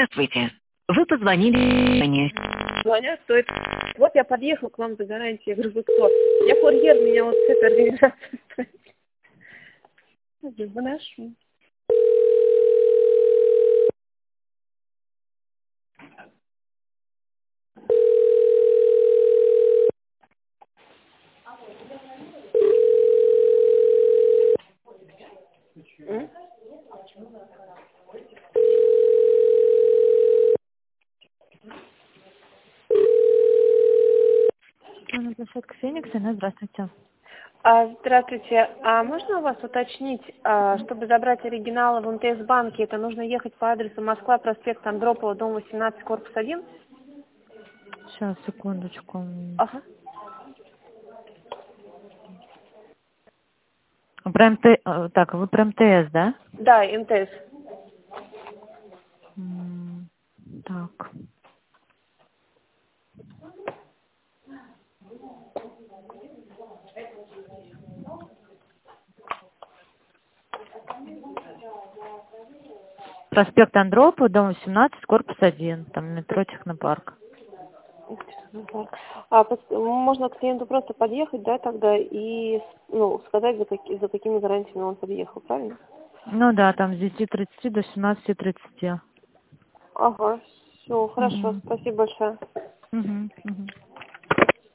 Здравствуйте. Вы позвонили. Звонят, стоит. Вот я подъехал к вам за гарантией. Я говорю, вы кто? Я курьер, меня вот с этой организации стоит. Я говорю, выношу. Площадка Феникса, да, здравствуйте. Здравствуйте. А можно у вас уточнить, чтобы забрать оригиналы в МТС-банке, это нужно ехать по адресу Москва, проспект Андропова, дом 18, корпус 1? Сейчас, секундочку. Ага. Так, вы про МТС, да? Да, МТС. Так. Проспект Андропова, дом 18, корпус 1, там метро Технопарк. Можно к клиенту просто подъехать, да, тогда и сказать, за какими гарантиями он подъехал, правильно? Ну да, там с 10:30 до 17:30. Ага, все, хорошо, Угу. спасибо большое. Угу.